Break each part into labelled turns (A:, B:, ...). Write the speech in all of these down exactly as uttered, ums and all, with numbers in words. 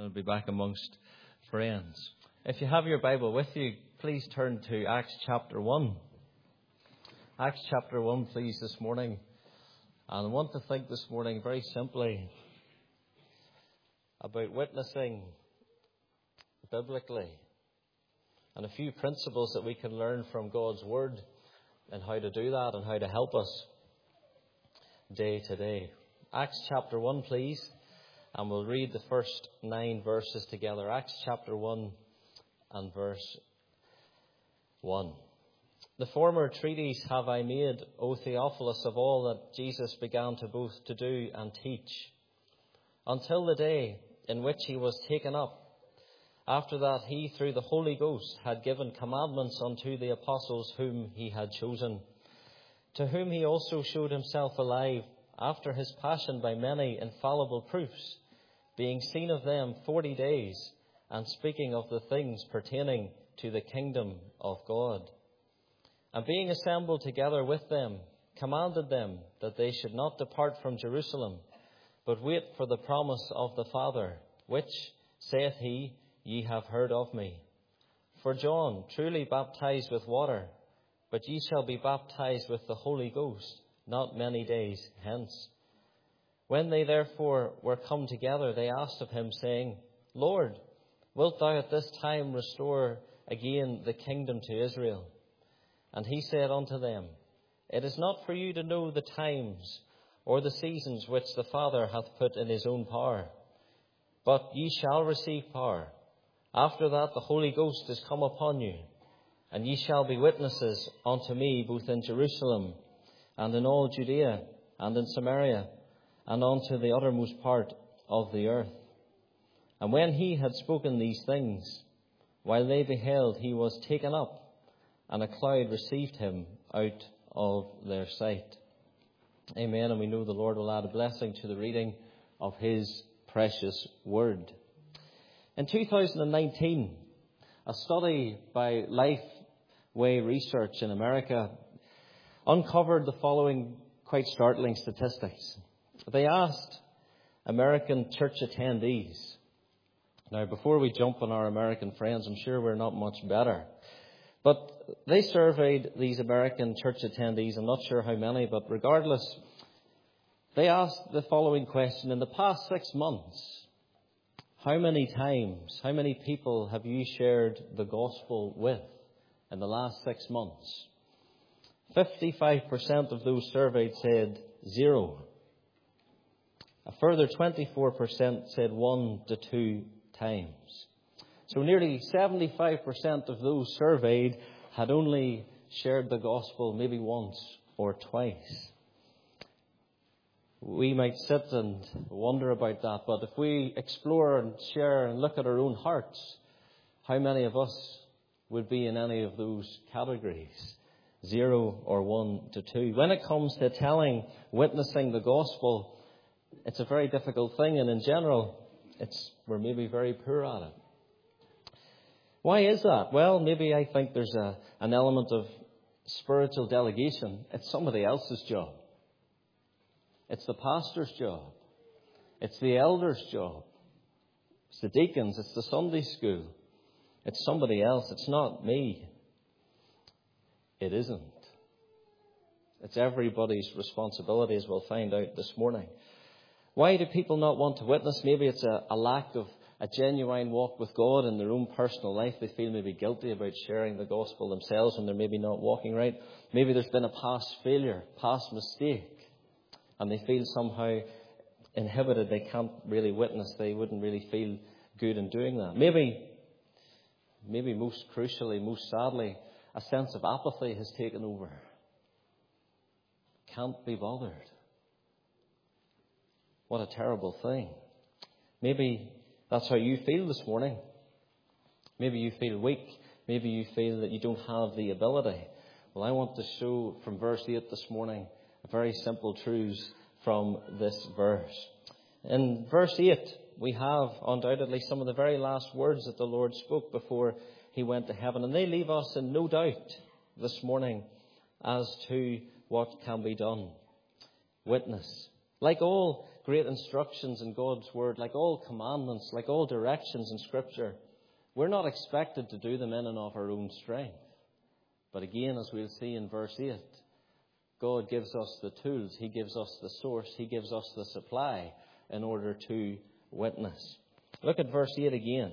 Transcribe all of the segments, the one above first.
A: I'll be back amongst friends. If you have your Bible with you, please turn to Acts chapter one. Acts chapter one, please, this morning. And I want to think this morning very simply about witnessing biblically and a few principles that we can learn from God's Word and how to do that and how to help us day to day. Acts chapter one, please. And we'll read the first nine verses together. Acts chapter one and verse one. The former treatise have I made, O Theophilus, of all that Jesus began to both to do and teach, until the day in which he was taken up. After that he, through the Holy Ghost, had given commandments unto the apostles whom he had chosen, to whom he also showed himself alive after his passion by many infallible proofs, being seen of them forty days, and speaking of the things pertaining to the kingdom of God. And being assembled together with them, commanded them that they should not depart from Jerusalem, but wait for the promise of the Father, which, saith he, ye have heard of me. For John truly baptized with water, but ye shall be baptized with the Holy Ghost not many days hence. When they therefore were come together, they asked of him, saying, Lord, wilt thou at this time restore again the kingdom to Israel? And he said unto them, It is not for you to know the times or the seasons which the Father hath put in his own power, but ye shall receive power. After that the Holy Ghost is come upon you, and ye shall be witnesses unto me both in Jerusalem and in all Judea and in Samaria, and unto the uttermost part of the earth. And when he had spoken these things, while they beheld, he was taken up, and a cloud received him out of their sight. Amen. And we know the Lord will add a blessing to the reading of his precious word. In two thousand nineteen, a study by Lifeway Research in America uncovered the following quite startling statistics. They asked American church attendees. Now, before we jump on our American friends, I'm sure we're not much better. But they surveyed these American church attendees. I'm not sure how many, but regardless, they asked the following question. In the past six months, how many times, how many people have you shared the gospel with in the last six months? fifty-five percent of those surveyed said zero. A further twenty-four percent said one to two times. So nearly seventy-five percent of those surveyed had only shared the gospel maybe once or twice. We might sit and wonder about that, but if we explore and share and look at our own hearts, how many of us would be in any of those categories? Zero or one to two. When it comes to telling, witnessing the gospel, it's a very difficult thing, and in general, it's we're maybe very poor at it. Why is that? Well, maybe I think there's a, an element of spiritual delegation. It's somebody else's job. It's the pastor's job. It's the elder's job. It's the deacons. It's the Sunday school. It's somebody else. It's not me. It isn't. It's everybody's responsibility, as we'll find out this morning. Why do people not want to witness? Maybe it's a, a lack of a genuine walk with God in their own personal life. They feel maybe guilty about sharing the gospel themselves when they're maybe not walking right. Maybe there's been a past failure, past mistake, and they feel somehow inhibited. They can't really witness. They wouldn't really feel good in doing that. Maybe, maybe most crucially, most sadly, a sense of apathy has taken over. Can't be bothered. What a terrible thing. Maybe that's how you feel this morning. Maybe you feel weak. Maybe you feel that you don't have the ability. Well, I want to show from verse eight this morning a very simple truth from this verse. In verse eight, we have undoubtedly some of the very last words that the Lord spoke before he went to heaven. And they leave us in no doubt this morning as to what can be done. Witness. Like all great instructions in God's Word, like all commandments, like all directions in Scripture, we're not expected to do them in and of our own strength. But again, as we'll see in verse eight, God gives us the tools. He gives us the source. He gives us the supply in order to witness. Look at verse eight again.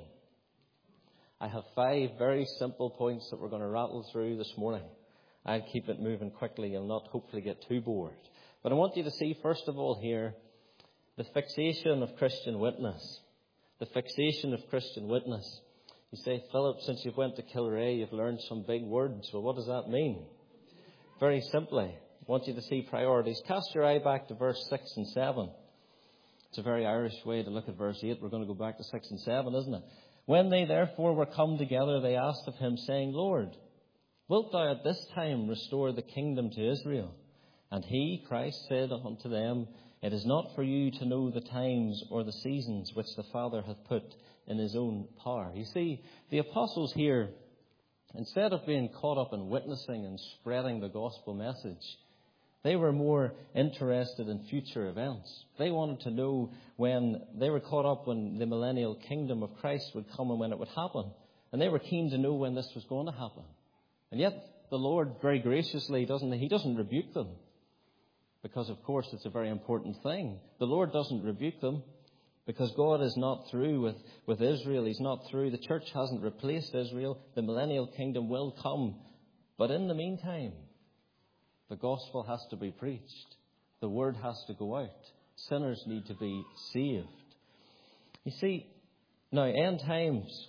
A: I have five very simple points that we're going to rattle through this morning. I'll keep it moving quickly and not hopefully get too bored. But I want you to see, first of all, here, the fixation of Christian witness. The fixation of Christian witness. You say, Philip, since you've went to Kilrea, you've learned some big words. Well, what does that mean? Very simply, I want you to see priorities. Cast your eye back to verse six and seven. It's a very Irish way to look at verse eight. We're going to go back to six and seven, isn't it? When they therefore were come together, they asked of him, saying, Lord, wilt thou at this time restore the kingdom to Israel? And he, Christ, said unto them, It is not for you to know the times or the seasons which the Father hath put in his own power. You see, the apostles here, instead of being caught up in witnessing and spreading the gospel message, they were more interested in future events. They wanted to know when, they were caught up when the millennial kingdom of Christ would come and when it would happen. And they were keen to know when this was going to happen. And yet the Lord very graciously doesn't, he doesn't rebuke them. Because, of course, it's a very important thing. The Lord doesn't rebuke them because God is not through with, with Israel. He's not through. The church hasn't replaced Israel. The millennial kingdom will come. But in the meantime, the gospel has to be preached. The word has to go out. Sinners need to be saved. You see, now, end times,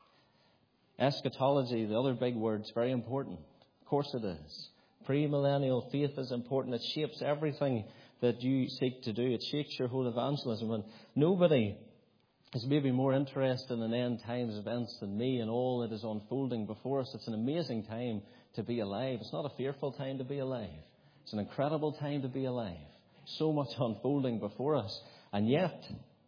A: eschatology, the other big word's very important. Of course it is. Premillennial faith is important. It shapes everything that you seek to do. It shapes your whole evangelism. And nobody is maybe more interested in end times events than me and all that is unfolding before us. It's an amazing time to be alive. It's not a fearful time to be alive. It's an incredible time to be alive. So much unfolding before us. And yet,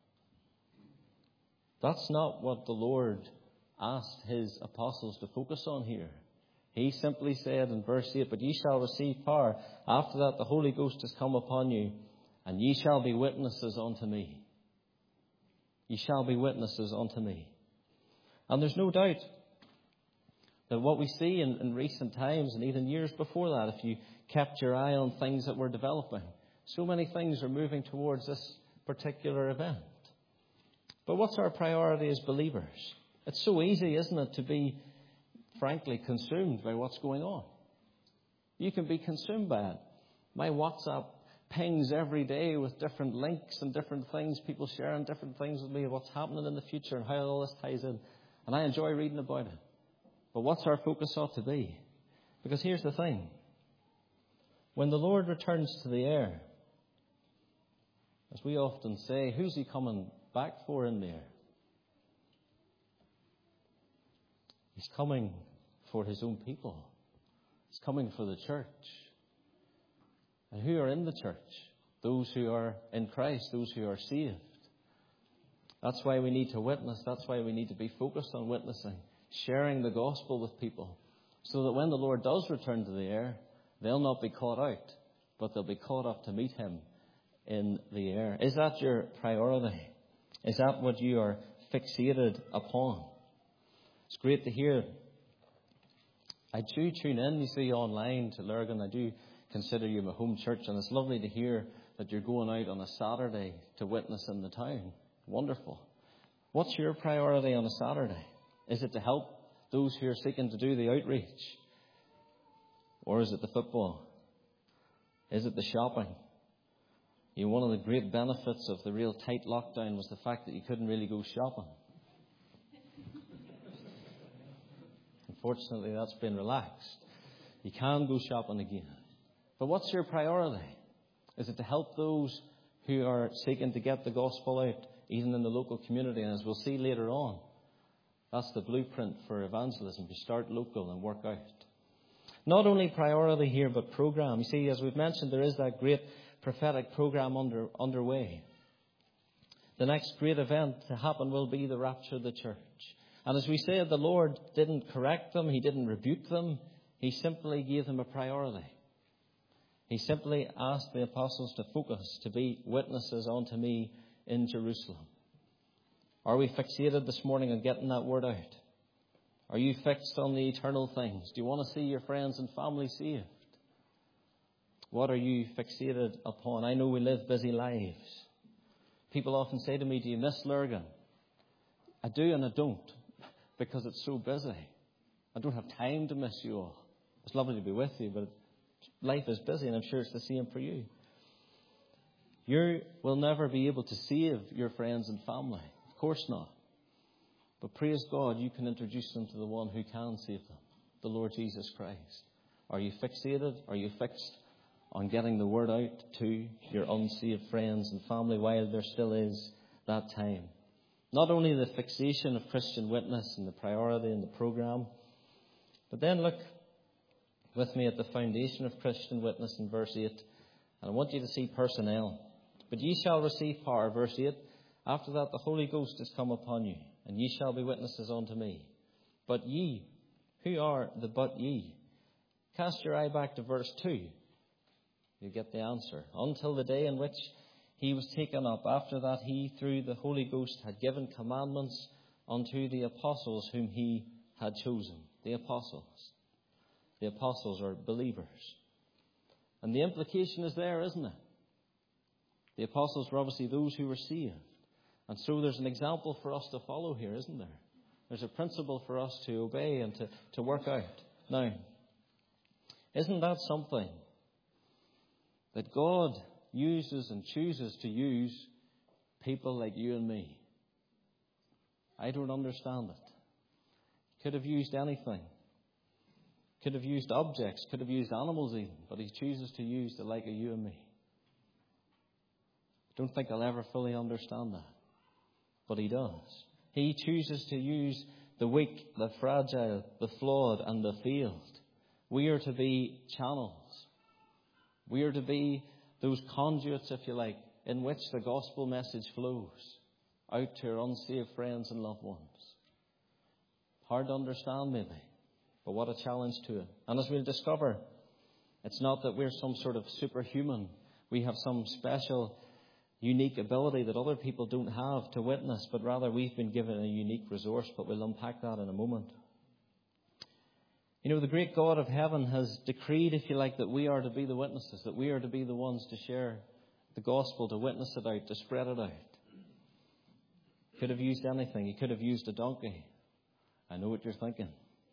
A: that's not what the Lord asked his apostles to focus on here. He simply said in verse eight, But ye shall receive power. After that the Holy Ghost has come upon you, and ye shall be witnesses unto me. Ye shall be witnesses unto me. And there's no doubt that what we see in, in recent times, and even years before that, if you kept your eye on things that were developing, so many things are moving towards this particular event. But what's our priority as believers? It's so easy, isn't it, to be frankly consumed by what's going on. You can be consumed by it. My WhatsApp pings every day with different links and different things, people sharing different things with me, what's happening in the future and how all this ties in. And I enjoy reading about it. But what's our focus ought to be? Because here's the thing. When the Lord returns to the air, as we often say, who's he coming back for in the air? He's coming for his own people. He's coming for the church. And who are in the church? Those who are in Christ, those who are saved. That's why we need to witness. That's why we need to be focused on witnessing, sharing the gospel with people, so that when the Lord does return to the air, they'll not be caught out, but they'll be caught up to meet him in the air. Is that your priority? Is that what you are fixated upon? It's great to hear. I do tune in, you see, online to Lurgan. I do consider you my home church, and it's lovely to hear that you're going out on a Saturday to witness in the town. Wonderful. What's your priority on a Saturday? Is it to help those who are seeking to do the outreach? Or is it the football? Is it the shopping? You know, one of the great benefits of the real tight lockdown was the fact that you couldn't really go shopping. Unfortunately, that's been relaxed. You can go shopping again. But what's your priority? Is it to help those who are seeking to get the gospel out, even in the local community? And as we'll see later on, that's the blueprint for evangelism. You start local and work out. Not only priority here, but program. You see, as we've mentioned, there is that great prophetic program under underway. The next great event to happen will be the rapture of the church. And as we said, the Lord didn't correct them. He didn't rebuke them. He simply gave them a priority. He simply asked the apostles to focus, to be witnesses unto me in Jerusalem. Are we fixated this morning on getting that word out? Are you fixed on the eternal things? Do you want to see your friends and family saved? What are you fixated upon? I know we live busy lives. People often say to me, do you miss Lurgan? I do and I don't, because it's so busy. I don't have time to miss you all. It's lovely to be with you, but life is busy, and I'm sure it's the same for you. You will never be able to save your friends and family. Of course not. But praise God, you can introduce them to the one who can save them, the Lord Jesus Christ. Are you fixated? Are you fixed on getting the word out to your unsaved friends and family while there still is that time? Not only the fixation of Christian witness and the priority in the program, but then look with me at the foundation of Christian witness in verse eight. And I want you to see personnel. But ye shall receive power, verse eight. After that the Holy Ghost is come upon you, and ye shall be witnesses unto me. But ye, who are the but ye? Cast your eye back to verse two. You get the answer. Until the day in which he was taken up. After that he, through the Holy Ghost, had given commandments unto the apostles whom he had chosen. The apostles. The apostles are believers. And the implication is there, isn't it? The apostles were obviously those who were saved. And so there's an example for us to follow here, isn't there? There's a principle for us to obey and to, to work out. Now, isn't that something that God uses and chooses to use people like you and me? I don't understand it. Could have used anything. Could have used objects. Could have used animals even. But he chooses to use the like of you and me. I don't think I'll ever fully understand that. But he does. He chooses to use the weak, the fragile, the flawed, and the failed. We are to be channels. We are to be those conduits, if you like, in which the gospel message flows out to our unsaved friends and loved ones. Hard to understand, maybe, but what a challenge to it. And as we'll discover, it's not that we're some sort of superhuman. We have some special, unique ability that other people don't have to witness, but rather we've been given a unique resource, but we'll unpack that in a moment. You know, the great God of heaven has decreed, if you like, that we are to be the witnesses, that we are to be the ones to share the gospel, to witness it out, to spread it out. Could have used anything. He could have used a donkey. I know what you're thinking.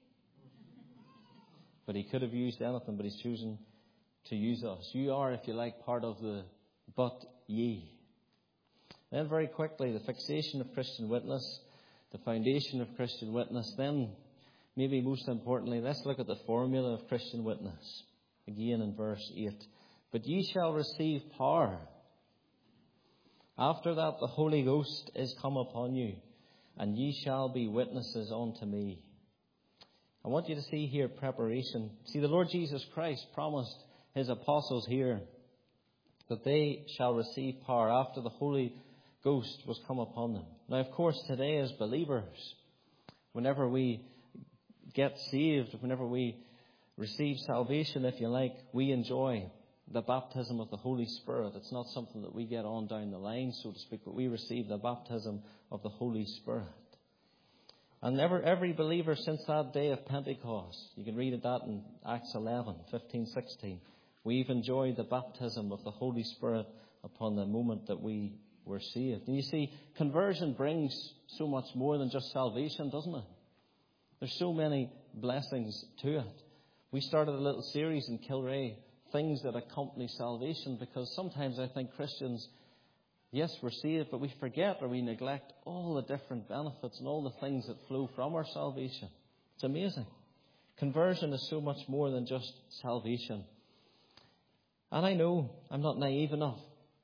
A: But he could have used anything, but he's chosen to use us. You are, if you like, part of the but ye. Then very quickly, the fixation of Christian witness, the foundation of Christian witness. Then, maybe most importantly, let's look at the formula of Christian witness. Again in verse eight. But ye shall receive power. After that the Holy Ghost is come upon you, and ye shall be witnesses unto me. I want you to see here preparation. See, the Lord Jesus Christ promised his apostles here that they shall receive power after the Holy Ghost was come upon them. Now, of course, today as believers, whenever we get saved, whenever we receive salvation, if you like, we enjoy the baptism of the Holy Spirit. It's not something that we get on down the line, so to speak, but we receive the baptism of the Holy Spirit. And ever, every believer since that day of Pentecost, you can read that in Acts eleven, fifteen, sixteen, we've enjoyed the baptism of the Holy Spirit upon the moment that we were saved. And you see, conversion brings so much more than just salvation, doesn't it? There's so many blessings to it. We started a little series in Kilray, things that accompany salvation, because sometimes I think Christians, yes, we're saved, but we forget or we neglect all the different benefits and all the things that flow from our salvation. It's amazing. Conversion is so much more than just salvation. And I know I'm not naive enough,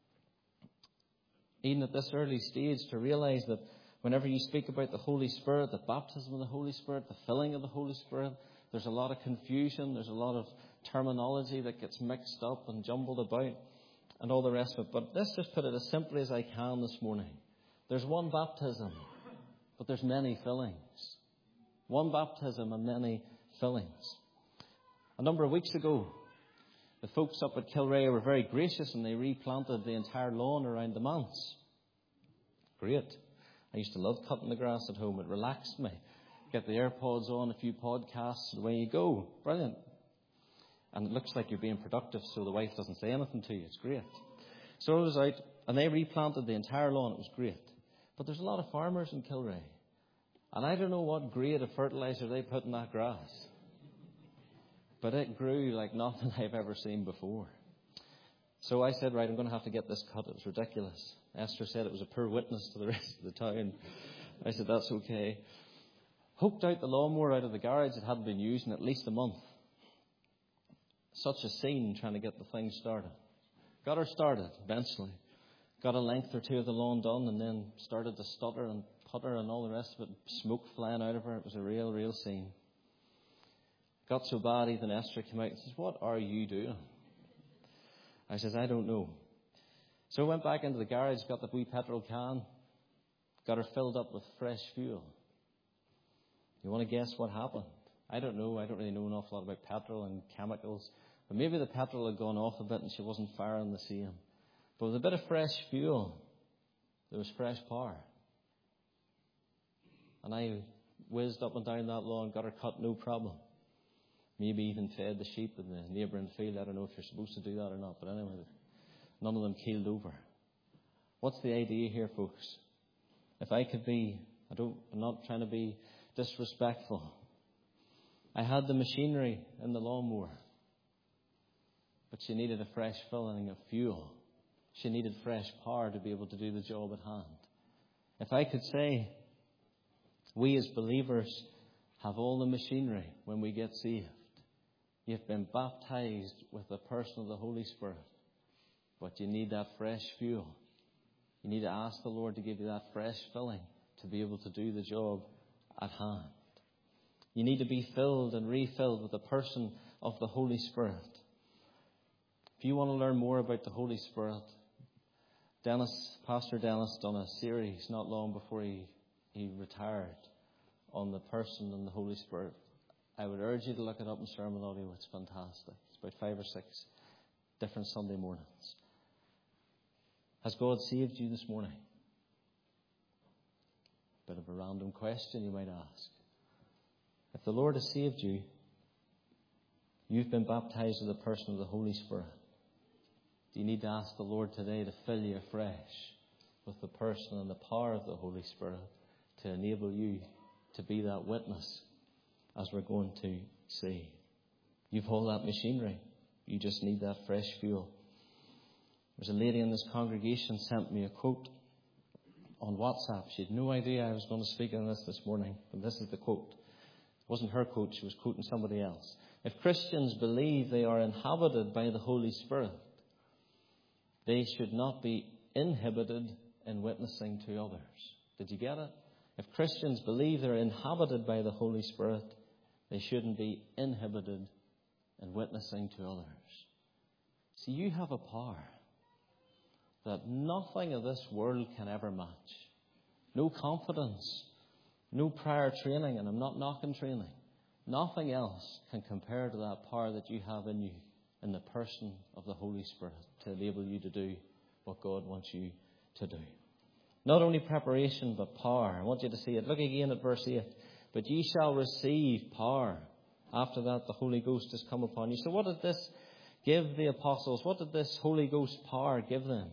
A: even at this early stage, to realize that whenever you speak about the Holy Spirit, the baptism of the Holy Spirit, the filling of the Holy Spirit, there's a lot of confusion, there's a lot of terminology that gets mixed up and jumbled about and all the rest of it. But let's just put it as simply as I can this morning. There's one baptism, but there's many fillings. One baptism and many fillings. A number of weeks ago, The folks up at Kilrea were very gracious and they replanted the entire lawn around the manse. Great. I used to love cutting the grass at home. It relaxed me. Get the AirPods on, a few podcasts, and away you go. Brilliant. And it looks like you're being productive so the wife doesn't say anything to you. It's great. So I was out and they replanted the entire lawn. It was great. But there's a lot of farmers in Kilrea. And I don't know what grade of fertilizer they put in that grass. But it grew like nothing I've ever seen before. So I said, right, I'm going to have to get this cut. It was ridiculous. Esther said it was a poor witness to the rest of the town. I said, that's okay. Hooked out the lawnmower out of the garage. It hadn't been used in at least a month. Such a scene trying to get the thing started. Got her started eventually. Got a length or two of the lawn done and then started to stutter and putter and all the rest of it. Smoke flying out of her. It was a real, real scene. Got so bad even Esther came out and says, what are you doing? I says, I don't know. So I went back into the garage, got the wee petrol can, got her filled up with fresh fuel. You want to guess what happened? I don't know. I don't really know an awful lot about petrol and chemicals. But maybe the petrol had gone off a bit and she wasn't firing the same. But with a bit of fresh fuel, there was fresh power. And I whizzed up and down that lawn, got her cut, no problem. Maybe even fed the sheep in the neighbouring field. I don't know if you're supposed to do that or not. But anyway, none of them keeled over. What's the idea here, folks? If I could be, I don't, I'm not trying to be disrespectful. I had the machinery in the lawnmower. But she needed a fresh filling of fuel. She needed fresh power to be able to do the job at hand. If I could say, we as believers have all the machinery when we get saved. You've been baptized with the person of the Holy Spirit. But you need that fresh fuel. You need to ask the Lord to give you that fresh filling to be able to do the job at hand. You need to be filled and refilled with the person of the Holy Spirit. If you want to learn more about the Holy Spirit, Dennis, Pastor Dennis done a series not long before he, he retired on the person and the Holy Spirit. I would urge you to look it up in Sermon Audio. It's fantastic. It's about five or six different Sunday mornings. Has God saved you this morning? Bit of a random question you might ask. If the Lord has saved you, you've been baptized with the person of the Holy Spirit. Do you need to ask the Lord today to fill you afresh with the person and the power of the Holy Spirit to enable you to be that witness as we're going to see? You've all that machinery. You just need that fresh fuel. There's a lady in this congregation sent me a quote on WhatsApp. She had no idea I was going to speak on this this morning, but this is the quote. It wasn't her quote. She was quoting somebody else. If Christians believe they are inhabited by the Holy Spirit, they should not be inhibited in witnessing to others. Did you get it? If Christians believe they're inhabited by the Holy Spirit, they shouldn't be inhibited in witnessing to others. See, you have a power that nothing of this world can ever match. No confidence, no prior training, and I'm not knocking training. Nothing else can compare to that power that you have in you, in the person of the Holy Spirit, to enable you to do what God wants you to do. Not only preparation, but power. I want you to see it. Look again at verse eight. But ye shall receive power. After that, the Holy Ghost has come upon you. So what did this give the apostles? What did this Holy Ghost power give them?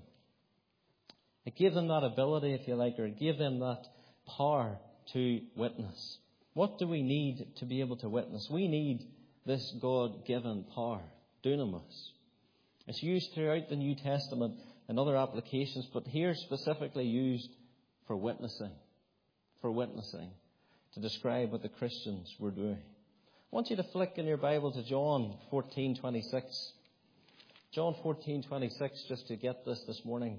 A: It gave them that ability, if you like, or it gave them that power to witness. What do we need to be able to witness? We need this God-given power, dunamis. It's used throughout the New Testament and other applications, but here specifically used for witnessing, for witnessing, to describe what the Christians were doing. I want you to flick in your Bible to John fourteen twenty-six. John fourteen twenty-six, just to get this this morning.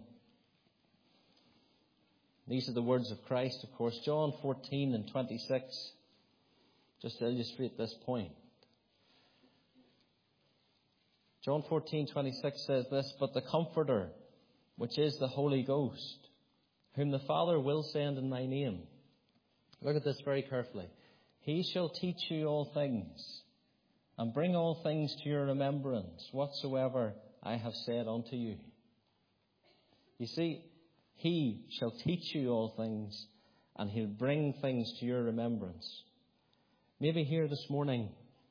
A: These are the words of Christ, of course. John fourteen and twenty-six, just to illustrate this point. John fourteen twenty-six says this, but the Comforter, which is the Holy Ghost, whom the Father will send in my name. Look at this very carefully. He shall teach you all things, and bring all things to your remembrance, whatsoever I have said unto you. You see, he shall teach you all things, and he'll bring things to your remembrance. Maybe here this morning,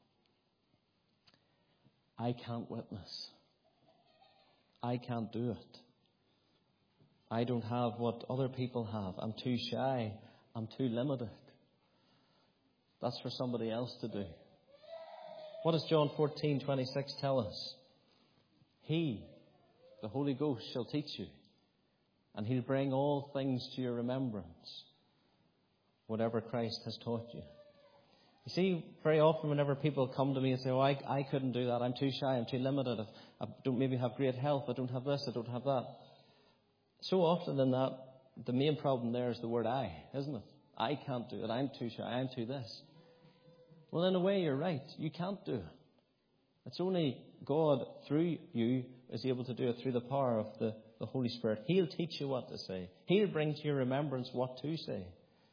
A: I can't witness. I can't do it. I don't have what other people have. I'm too shy. I'm too limited. That's for somebody else to do. What does John fourteen twenty-six tell us? He, the Holy Ghost, shall teach you, and he'll bring all things to your remembrance, whatever Christ has taught you. You see, very often whenever people come to me and say, oh, I, I couldn't do that, I'm too shy, I'm too limited, I don't maybe have great health, I don't have this, I don't have that. So often in that, the main problem there is the word I, isn't it? I can't do it, I'm too shy, I'm too this. Well, in a way, you're right. You can't do it. It's only God, through you, is able to do it through the power of the, the Holy Spirit. He'll teach you what to say. He'll bring to your remembrance what to say.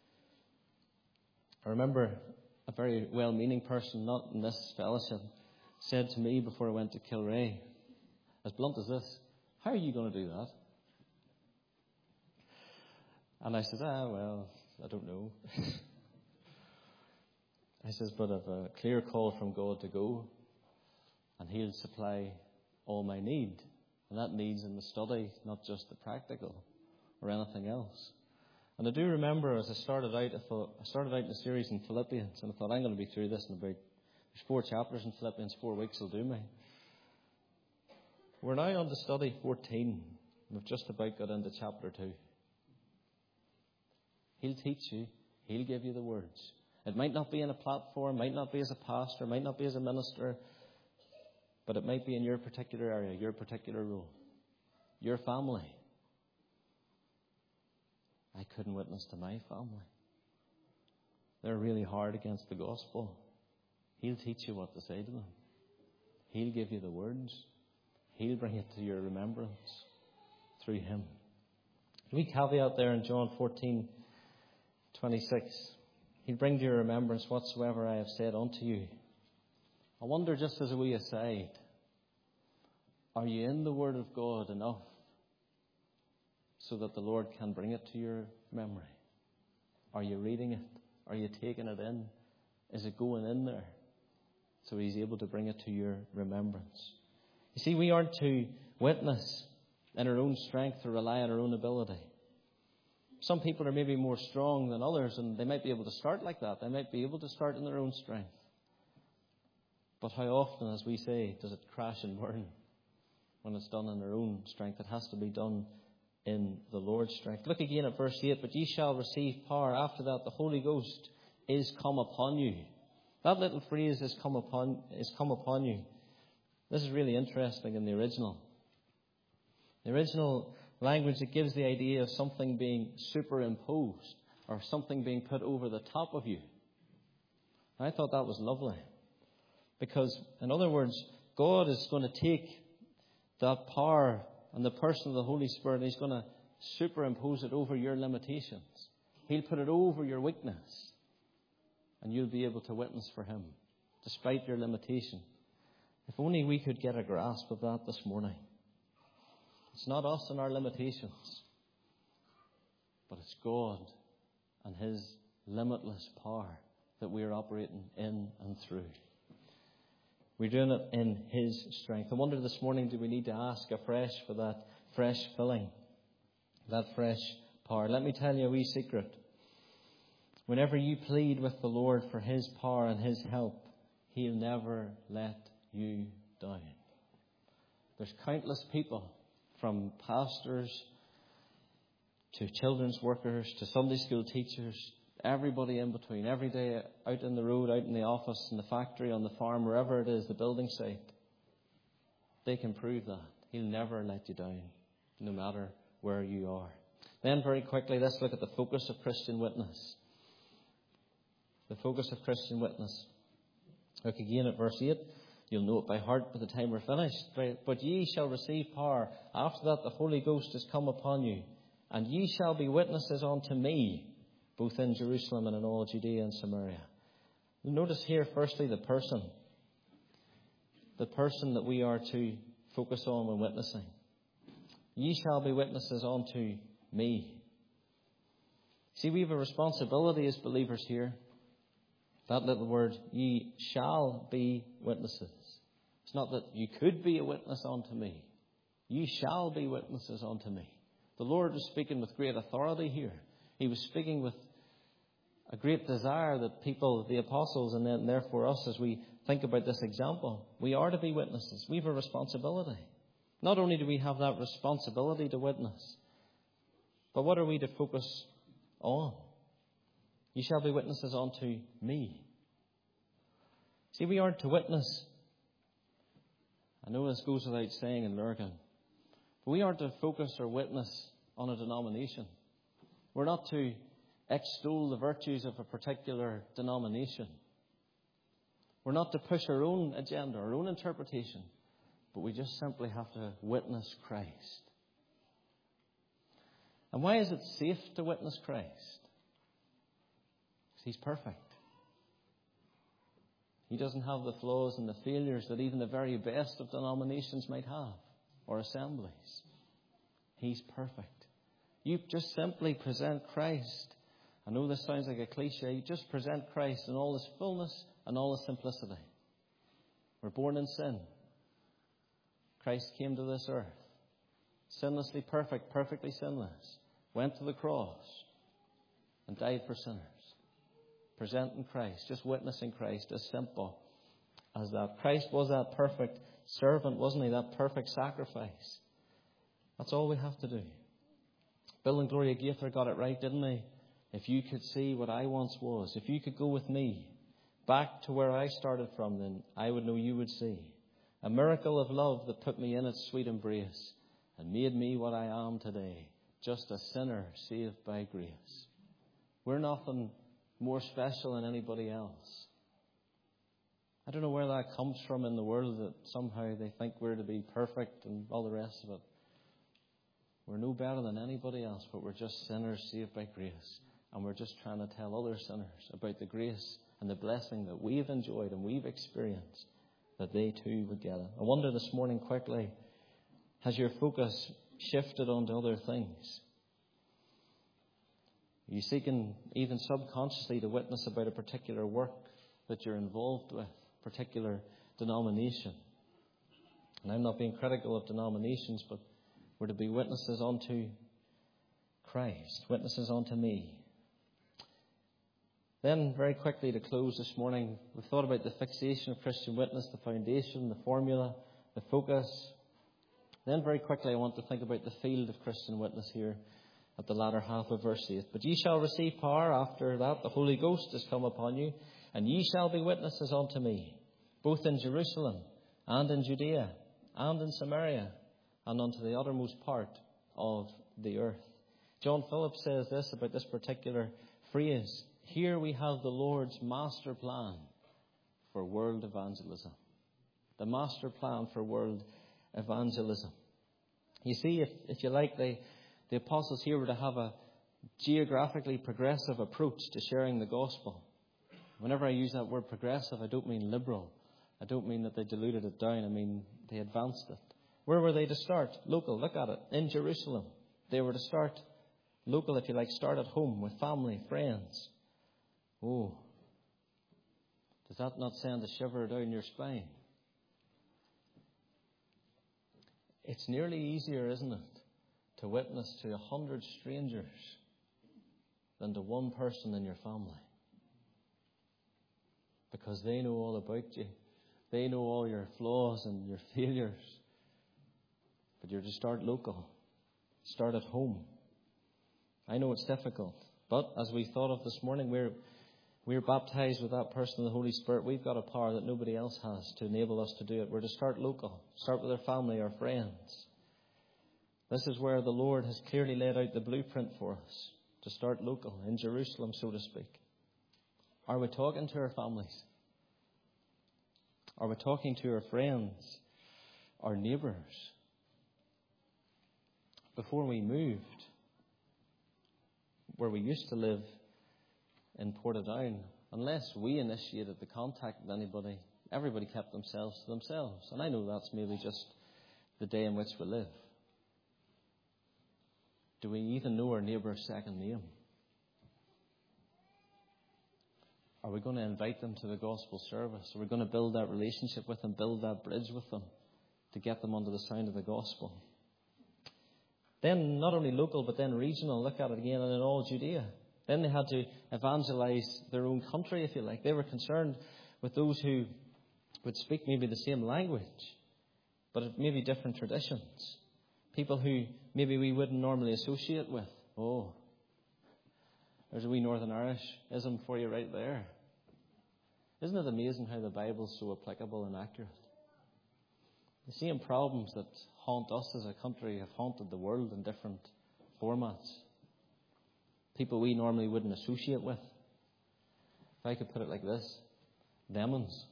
A: I remember a very well-meaning person, not in this fellowship, said to me before I went to Kilray, as blunt as this, how are you going to do that? And I said, ah, well, I don't know. I says, but I've a clear call from God to go, and he'll supply all my need. And that needs in the study, not just the practical or anything else. And I do remember as I started out, I thought I started out in a series in Philippians, and I thought, I'm going to be through this in about, there's four chapters in Philippians, four weeks will do me. We're now on to study fourteen. We've just about got into chapter two. He'll teach you. He'll give you the words. It might not be in a platform, might not be as a pastor, might not be as a minister, but it might be in your particular area, your particular role, your family. I couldn't witness to my family. They're really hard against the gospel. He'll teach you what to say to them. He'll give you the words. He'll bring it to your remembrance through him. We caveat there in John fourteen twenty-six. He'll bring to your remembrance whatsoever I have said unto you. I wonder, just as a wee aside, are you in the Word of God enough so that the Lord can bring it to your memory? Are you reading it? Are you taking it in? Is it going in there so he's able to bring it to your remembrance? You see, we aren't to witness in our own strength or rely on our own ability. Some people are maybe more strong than others, and they might be able to start like that. They might be able to start in their own strength. But how often, as we say, does it crash and burn when it's done in their own strength? It has to be done in the Lord's strength. Look again at verse eight. But ye shall receive power. After that, the Holy Ghost is come upon you. That little phrase is come upon, is come upon you. This is really interesting in the original. The original language, it gives the idea of something being superimposed or something being put over the top of you. I thought that was lovely. Because, in other words, God is going to take that power and the person of the Holy Spirit, and he's going to superimpose it over your limitations. He'll put it over your weakness. And you'll be able to witness for him, despite your limitation. If only we could get a grasp of that this morning. It's not us and our limitations, but it's God and his limitless power that we are operating in and through. We're doing it in his strength. I wonder this morning, do we need to ask afresh for that fresh filling, that fresh power? Let me tell you a wee secret. Whenever you plead with the Lord for his power and his help, he'll never let you down. There's countless people, from pastors to children's workers to Sunday school teachers, everybody in between, every day out in the road, out in the office, in the factory, on the farm, wherever it is, the building site. They can prove that. He'll never let you down, no matter where you are. Then very quickly, let's look at the focus of Christian witness. The focus of Christian witness. Look again at verse eight. You'll know it by heart by the time we're finished. But ye shall receive power. After that, the Holy Ghost is come upon you. And ye shall be witnesses unto me, both in Jerusalem and in all Judea and Samaria. Notice here, firstly, the person. the person that we are to focus on when witnessing. Ye shall be witnesses unto me. See, we have a responsibility as believers here. That little word, ye shall be witnesses. It's not that you could be a witness unto me. Ye shall be witnesses unto me. The Lord was speaking with great authority here. He was speaking with a great desire that people, the apostles, and then therefore us, as we think about this example, we are to be witnesses. We have a responsibility. Not only do we have that responsibility to witness, but what are we to focus on? You shall be witnesses unto me. See, we aren't to witness. I know this goes without saying in Lurgan, but we aren't to focus or witness on a denomination. We're not to extol the virtues of a particular denomination. We're not to push our own agenda, our own interpretation, but we just simply have to witness Christ. And why is it safe to witness Christ? Because He's perfect. He doesn't have the flaws and the failures that even the very best of denominations might have, or assemblies. He's perfect. You just simply present Christ. I know this sounds like a cliche. You just present Christ in all His fullness and all His simplicity. We're born in sin. Christ came to this earth, sinlessly perfect, perfectly sinless, went to the cross and died for sinners. Presenting Christ, just witnessing Christ, as simple as that. Christ was that perfect servant, wasn't He? That perfect sacrifice. That's all we have to do. Bill and Gloria Gaither got it right, didn't they? If you could see what I once was, if you could go with me back to where I started from, then I would know you would see. A miracle of love that put me in its sweet embrace and made me what I am today. Just a sinner saved by grace. We're nothing more special than anybody else. I don't know where that comes from in the world, that somehow they think we're to be perfect and all the rest of it. We're no better than anybody else, but we're just sinners saved by grace. And we're just trying to tell other sinners about the grace and the blessing that we've enjoyed and we've experienced, that they too would get it. I wonder this morning quickly, has your focus shifted onto other things? Are you seeking even subconsciously to witness about a particular work that you're involved with, a particular denomination? And I'm not being critical of denominations, but we're to be witnesses unto Christ, witnesses unto me. Then, very quickly to close this morning, we've thought about the fixation of Christian witness, the foundation, the formula, the focus. Then, very quickly, I want to think about the field of Christian witness here at the latter half of verse eight. But ye shall receive power after that the Holy Ghost is come upon you, and ye shall be witnesses unto me, both in Jerusalem and in Judea and in Samaria and unto the uttermost part of the earth. John Phillips says this about this particular phrase. Here we have the Lord's master plan for world evangelism. The master plan for world evangelism. You see, if, if you like, the, the apostles here were to have a geographically progressive approach to sharing the gospel. Whenever I use that word progressive, I don't mean liberal. I don't mean that they diluted it down. I mean they advanced it. Where were they to start? Local. Look at it. In Jerusalem. They were to start local, if you like. Start at home with family, friends. Oh, does that not send a shiver down your spine? It's nearly easier, isn't it, to witness to a hundred strangers than to one person in your family. Because they know all about you. They know all your flaws and your failures. But you're to start local. Start at home. I know it's difficult. But as we thought of this morning, we're we're baptized with that person of the Holy Spirit. We've got a power that nobody else has to enable us to do it. We're to start local. Start with our family, our friends. This is where the Lord has clearly laid out the blueprint for us. To start local, in Jerusalem, so to speak. Are we talking to our families? Are we talking to our friends? Our neighbours? Before we moved, where we used to live in Portadown, unless we initiated the contact with anybody, everybody kept themselves to themselves. And I know that's maybe just the day in which we live. Do we even know our neighbour's second name? Are we going to invite them to the gospel service? Are we going to build that relationship with them, build that bridge with them to get them under the sound of the gospel? Then not only local, but then regional. Look at it again, and in all Judea. Then they had to evangelize their own country, if you like. They were concerned with those who would speak maybe the same language, but maybe different traditions. People who maybe we wouldn't normally associate with. Oh, there's a wee Northern Irishism for you right there. Isn't it amazing how the Bible's so applicable and accurate? The same problems that haunt us as a country have haunted the world in different formats. People we normally wouldn't associate with. If I could put it like this, demons.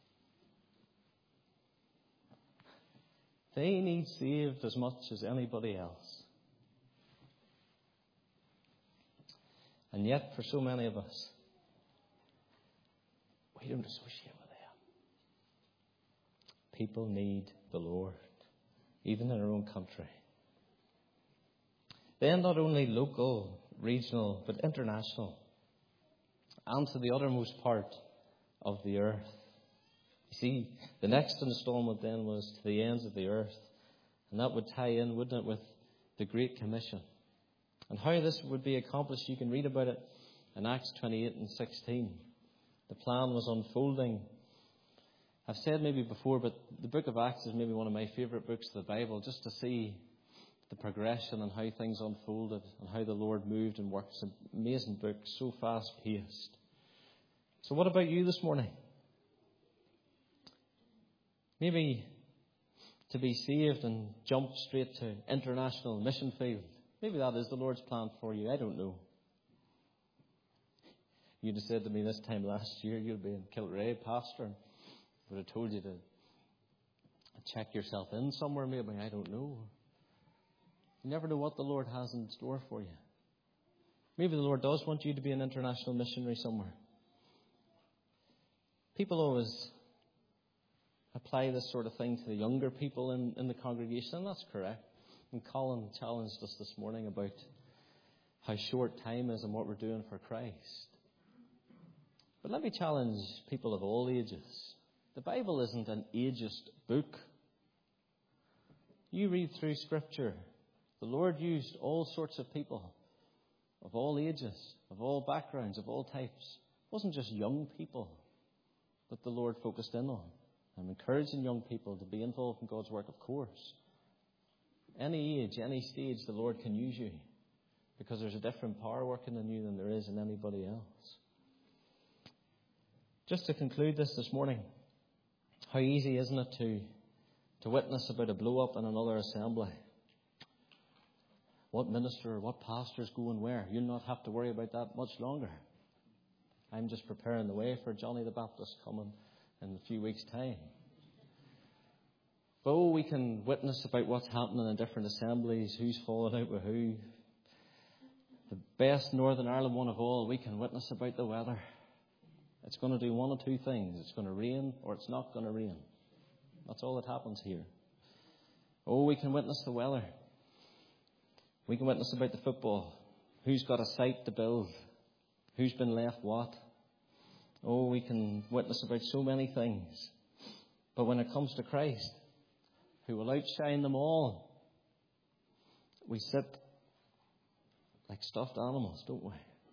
A: They need saved as much as anybody else. And yet, for so many of us, we don't associate with them. People need the Lord, even in our own country. Then not only local, regional, but international, and to the uttermost part of the earth. You see, the next installment then was to the ends of the earth, and that would tie in, wouldn't it, with the Great Commission. And how this would be accomplished, you can read about it in Acts twenty-eight and sixteen. The plan was unfolding. I've said maybe before, but the book of Acts is maybe one of my favourite books of the Bible, just to see the progression and how things unfolded and how the Lord moved and worked. It's an amazing book, so fast-paced. So what about you this morning? Maybe to be saved and jump straight to international mission field. Maybe that is the Lord's plan for you. I don't know. You'd have said to me this time last year, you'd be in Kilray, pastor, and I would have told you to check yourself in somewhere maybe. I don't know. You never know what the Lord has in store for you. Maybe the Lord does want you to be an international missionary somewhere. People always apply this sort of thing to the younger people in, in the congregation, and that's correct. And Colin challenged us this morning about how short time is and what we're doing for Christ. But let me challenge people of all ages. The Bible isn't an ageist book. You read through Scripture. The Lord used all sorts of people of all ages, of all backgrounds, of all types. It wasn't just young people that the Lord focused in on. I'm encouraging young people to be involved in God's work, of course. Any age, any stage, the Lord can use you because there's a different power working in you than there is in anybody else. Just to conclude this this morning, how easy isn't it to, to witness about a blow-up in another assembly? What minister or what pastor's going where? You'll not have to worry about that much longer. I'm just preparing the way for Johnny the Baptist coming in a few weeks' time. But oh, we can witness about what's happening in different assemblies, who's falling out with who. The best Northern Ireland one of all, we can witness about the weather. It's going to do one of two things. It's going to rain or it's not going to rain. That's all that happens here. Oh, we can witness the weather. We can witness about the football. Who's got a site to build? Who's been left what? Oh, we can witness about so many things. But when it comes to Christ, who will outshine them all, we sit like stuffed animals, don't we?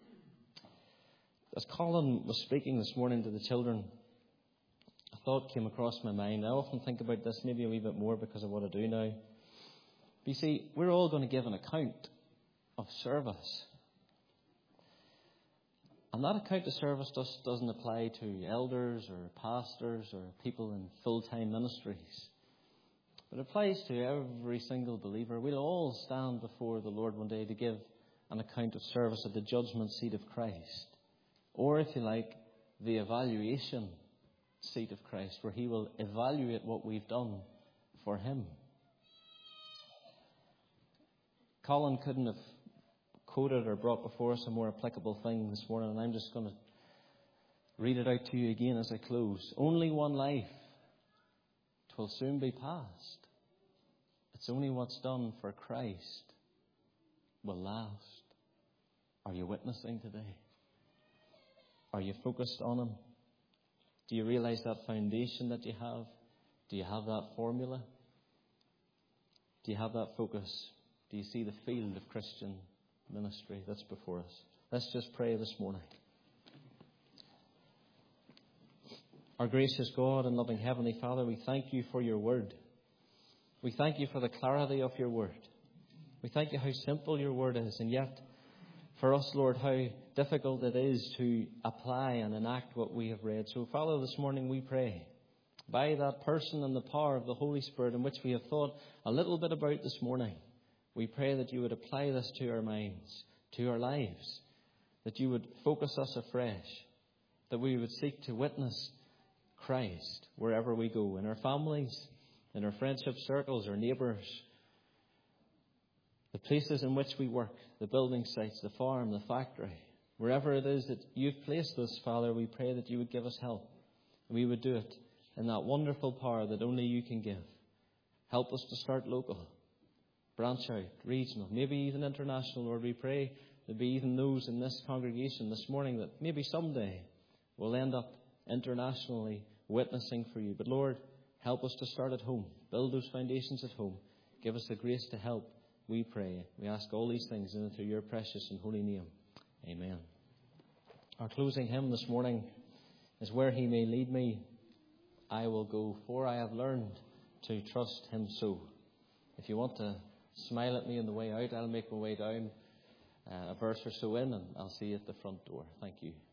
A: As Colin was speaking this morning to the children, a thought came across my mind. I often think about this, maybe a wee bit more because of what I do now. But you see, we're all going to give an account of service. And that account of service just doesn't apply to elders or pastors or people in full-time ministries. But it applies to every single believer. We'll all stand before the Lord one day to give an account of service at the judgment seat of Christ. Or, if you like, the evaluation seat of Christ, where he will evaluate what we've done for him. Colin couldn't have quoted or brought before us a more applicable thing this morning, and I'm just going to read it out to you again as I close. Only one life. 'Twill soon be past. It's only what's done for Christ will last. Are you witnessing today? Are you focused on Him? Do you realize that foundation that you have? Do you have that formula? Do you have that focus? Do you see the field of Christian ministry that's before us? Let's just pray this morning. Our gracious God and loving Heavenly Father, we thank you for your word. We thank you for the clarity of your word. We thank you how simple your word is, and yet for us, Lord, how difficult it is to apply and enact what we have read. So, Father, this morning we pray, by that person and the power of the Holy Spirit in which we have thought a little bit about this morning, we pray that you would apply this to our minds, to our lives, that you would focus us afresh, that we would seek to witness Christ wherever we go, in our families, in our friendship circles, our neighbours, the places in which we work, the building sites, the farm, the factory, wherever it is that you've placed us, Father, we pray that you would give us help. We would do it in that wonderful power that only you can give. Help us to start local, branch out, regional, maybe even international. Lord, we pray there be even those in this congregation this morning that maybe someday will end up internationally witnessing for you. But Lord, help us to start at home. Build those foundations at home. Give us the grace to help, we pray. We ask all these things in through your precious and holy name. Amen. Our closing hymn this morning is Where He May Lead Me, I Will Go, for I have learned to trust Him so. If you want to smile at me on the way out, I'll make my way down uh, a verse or so in, and I'll see you at the front door. Thank you.